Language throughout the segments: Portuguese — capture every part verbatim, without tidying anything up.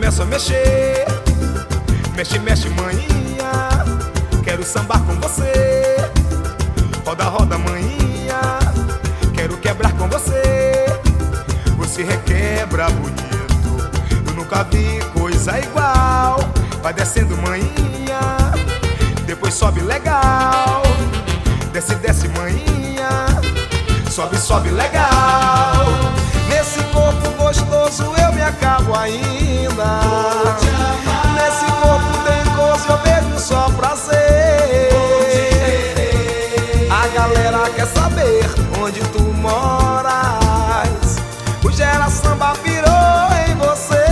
começo a mexer. Mexe, mexe, maninha, quero sambar com você. Roda, roda, maninha, quero quebrar com você. Você requebra bonito, eu nunca vi coisa igual. Vai descendo, maninha, depois sobe legal. Desce, desce, maninha, sobe, sobe legal. Nesse corpo gostoso eu me acabo ainda. Nesse corpo tem gozo, eu vejo só prazer. A galera quer saber onde tu moras. O Gera Samba virou em você.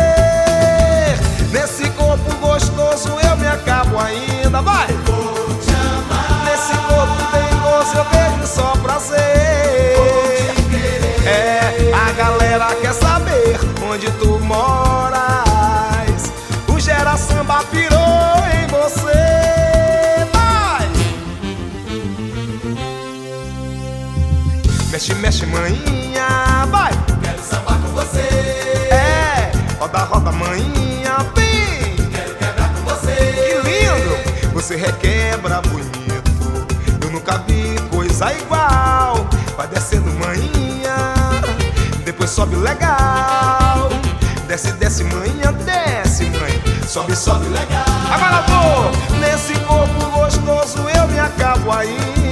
Nesse corpo gostoso eu me acabo ainda. Vai! Nesse corpo tem gozo, eu vejo só prazer. É, a galera quer saber onde tu moras. O Gera Samba pirou em você. Vai! Mexe, mexe, maninha, vai! Quero sambar com você. É, roda, roda, maninha, vem! Quero quebrar com você. Que lindo! Você requebra bonito, eu nunca vi coisa igual. Vai descendo, maninha, depois sobe legal. Desce, desce, maninha, desce, mãe. Sobe, sobe legal. Agora vou! Nesse corpo gostoso eu me acabo aí.